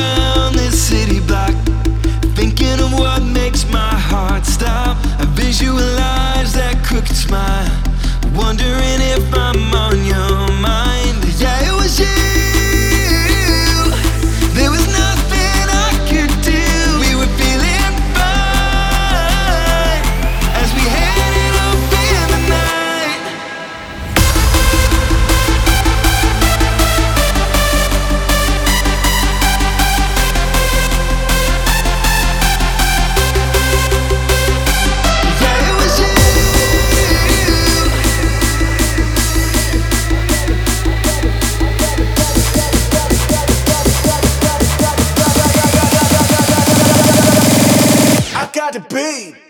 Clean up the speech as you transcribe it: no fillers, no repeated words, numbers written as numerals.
around this city block, thinking of what makes my heart stop. I visualize that crooked smile, wondering if I'm on your mind. Yeah, it was you. There was nothing I could do. We were feeling fine as we headed off in the night. Yeah, it was you. I got the beat.